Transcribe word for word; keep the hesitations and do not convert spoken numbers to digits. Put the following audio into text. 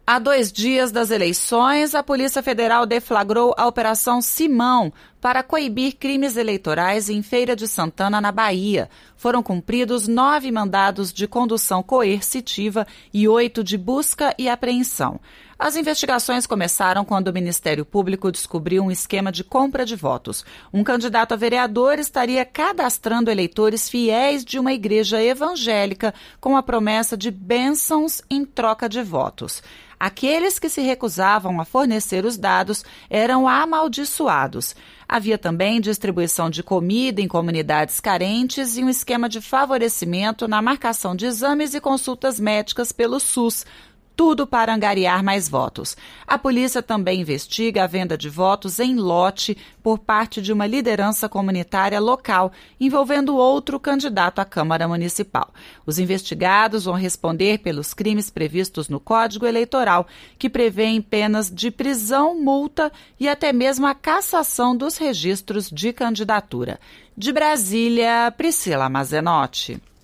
Há dois dias das eleições, a Polícia Federal deflagrou a Operação Simão para coibir crimes eleitorais em Feira de Santana, na Bahia. Foram cumpridos nove mandados de condução coercitiva e oito de busca e apreensão. As investigações começaram quando o Ministério Público descobriu um esquema de compra de votos. Um candidato a vereador estaria cadastrando eleitores fiéis de uma igreja evangélica com a promessa de bênçãos em troca de votos. Aqueles que se recusavam a fornecer os dados eram amaldiçoados. Havia também distribuição de comida em comunidades carentes e um esquema de favorecimento na marcação de exames e consultas médicas pelo SUS. Tudo para angariar mais votos. A polícia também investiga a venda de votos em lote por parte de uma liderança comunitária local, envolvendo outro candidato à Câmara Municipal. Os investigados vão responder pelos crimes previstos no Código Eleitoral, que prevêem penas de prisão, multa e até mesmo a cassação dos registros de candidatura. De Brasília, Priscila Mazenotti.